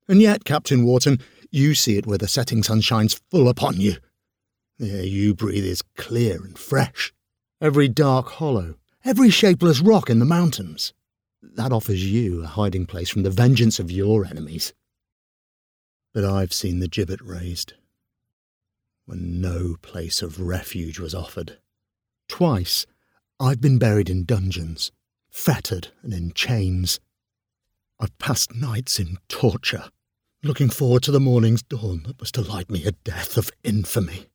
And yet, Captain Wharton, you see it where the setting sun shines full upon you. The air you breathe is clear and fresh. Every dark hollow, every shapeless rock in the mountains, that offers you a hiding place from the vengeance of your enemies. But I've seen the gibbet raised, when no place of refuge was offered. Twice I've been buried in dungeons, fettered and in chains. I've passed nights in torture, looking forward to the morning's dawn that was to light me a death of infamy.